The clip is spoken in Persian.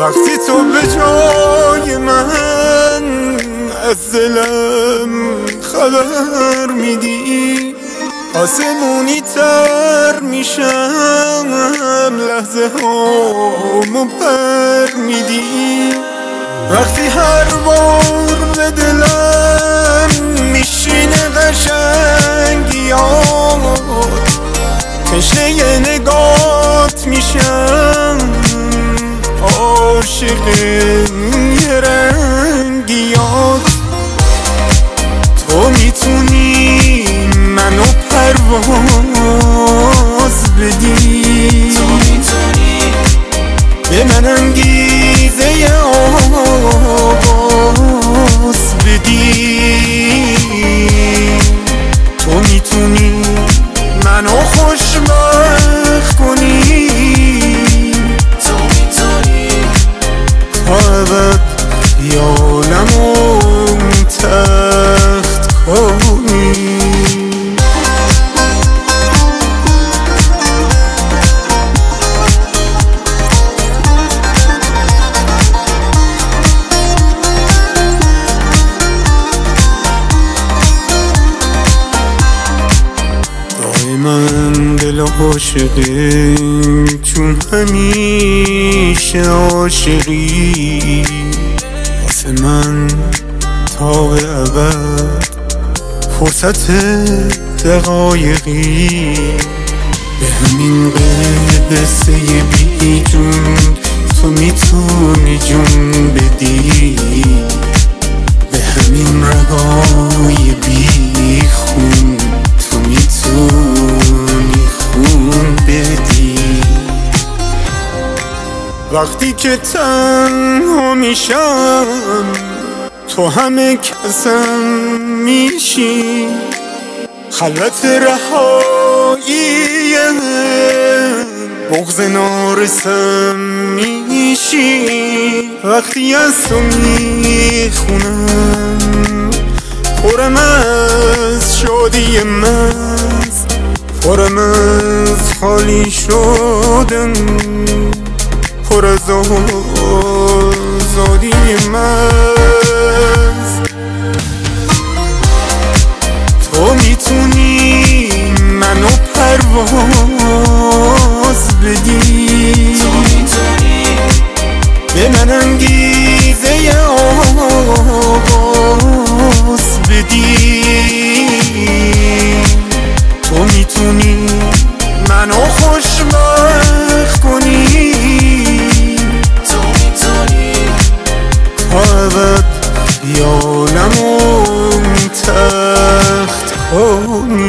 وقتی تو به جای من از دلم خبر میدی، آسمونی تر میشم، لحظه هامو پر میدی. وقتی هر بار به دلم میشینه قشنگیات، تشنه نگات میشم، عاشق یه رنگیات. تو میتونی منو پرواز بدی، به من انگیزه آغاز بدی. تو میتونی منو خوشبخت کنی، تو میتونی تا ابد خیالمو تخت کنی. من دل عاشقه، چون همیشه عاشقی واسه من تا ابد، فرصت دقایقی. به همین قصه بی جون تو میتونی جون بدی، به همین رگای بی خون تو میتونی خون بدی. وقتی که تنها میشم تو همه کسم میشی، خلوت رهایی بغض نارسم میشی. وقتی از تو میخونم پرم از شادی مست، پرم از خالی شدن، پر از آزادی مست. تو میتونی منو پرواز بدی، تو میتونی به من انگیزه آغاز بدی. تو میتونی منو خوشبخت کنی، تو میتونی تا ابد خیالمو تخت کنی.